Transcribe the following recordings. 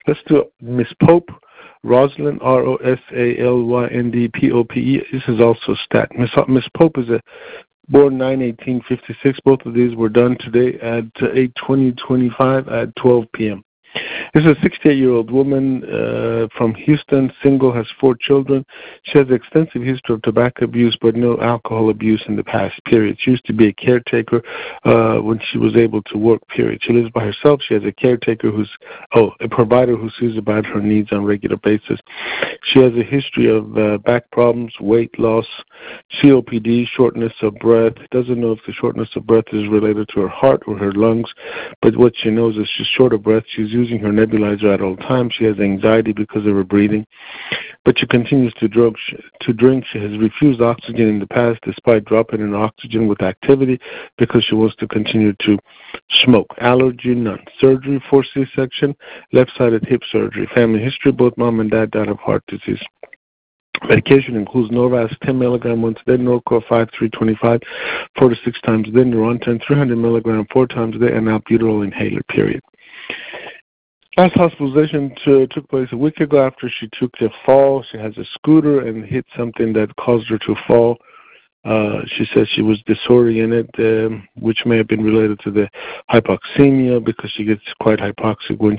Let's do Miss Pope, Rosalind, RosalynDPOPE. This is also stat. Miss Pope is born 9/18/56. Both of these were done today at 8/20/25 at 12 p.m. This is a 68-year-old woman from Houston, single, has 4 children. She has an extensive history of tobacco abuse, but no alcohol abuse in the past, period. She used to be a caretaker when she was able to work, period. She lives by herself. She has a caretaker a provider who sees about her needs on a regular basis. She has a history of back problems, weight loss, COPD, shortness of breath. Doesn't know if the shortness of breath is related to her heart or her lungs, but what she knows is she's short of breath. She's using her nebulizer at all times. She has anxiety because of her breathing, but she continues to drink. She has refused oxygen in the past despite dropping in oxygen with activity because she wants to continue to smoke. Allergy, none. Surgery, 4 C-section, left-sided hip surgery. Family history, both mom and dad died of heart disease. Medication includes Norvasc 10 mg once a day, Norco 5-3-25 4 to 6 times a day, Neurontin 300 mg 4 times a day, and albuterol inhaler, period. Last hospitalization took place a week ago after she took a fall. She has a scooter and hit something that caused her to fall. She says she was disoriented, which may have been related to the hypoxemia because she gets quite hypoxic when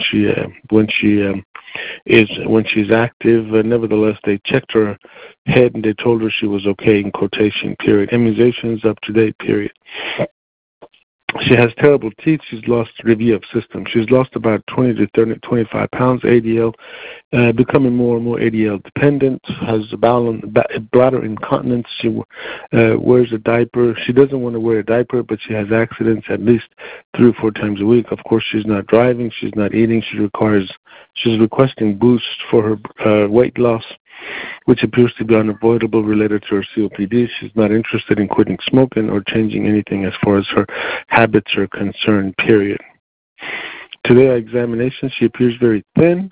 she's active. Nevertheless, they checked her head and they told her she was okay, in quotation, period. Immunizations up to date, period. She has terrible teeth. She's lost review of system. She's lost about 20 to 25 pounds, ADL, becoming more and more ADL dependent, has bladder incontinence. She wears a diaper. She doesn't want to wear a diaper, but she has accidents at least 3 or 4 times a week. Of course, she's not driving. She's not eating. She's requesting boosts for her weight loss, which appears to be unavoidable related to her COPD. She's not interested in quitting smoking or changing anything as far as her habits are concerned, period. Today, our examination, she appears very thin.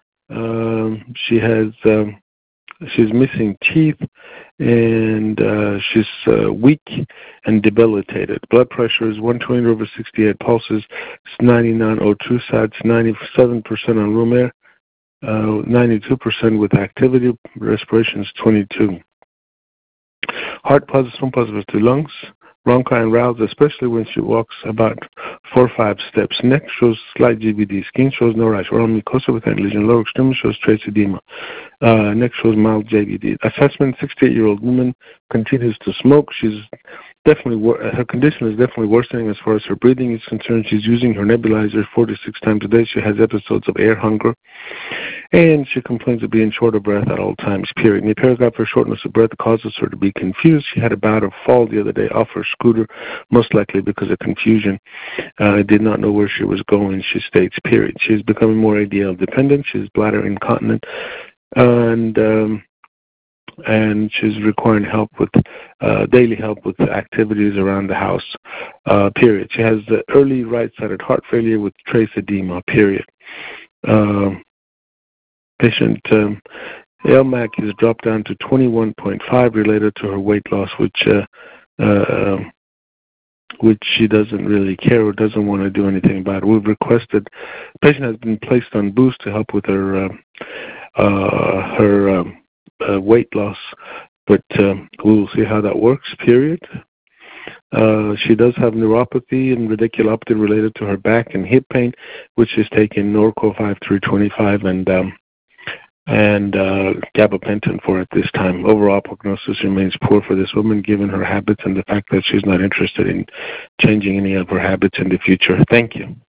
She's missing teeth, and she's weak and debilitated. Blood pressure is 120/68. Pulses 99/02. SATs 97% on room air. 92% with activity. Respiration is 22. Heart positive to lungs. Bronchi and rouse, especially when she walks about 4 or 5 steps. Neck shows slight GBD. Skin shows no rash. Oral mucosa with lesion. Lower extremity shows trace edema. Neck shows mild JBD. Assessment: 68-year-old woman continues to smoke. Her condition is definitely worsening as far as her breathing is concerned. She's using her nebulizer 4 to 6 times a day. She has episodes of air hunger, and she complains of being short of breath at all times, period. In the paragraph, her shortness of breath causes her to be confused. She had a bout of fall the other day off her scooter, most likely because of confusion. Did not know where she was going, she states, period. She's becoming more ADL dependent. She's bladder incontinent, and she's requiring daily help with activities around the house, period. She has the early right-sided heart failure with trace edema, period. Patient LMAC is dropped down to 21.5 related to her weight loss, which she doesn't really care or doesn't want to do anything about. We've requested, patient has been placed on boost to help with her weight loss, but we'll see how that works, period. She does have neuropathy and radiculopathy related to her back and hip pain, which is taking Norco 5-3-25 and gabapentin for at this time. Overall prognosis remains poor for this woman given her habits and the fact that she's not interested in changing any of her habits in the future. Thank you.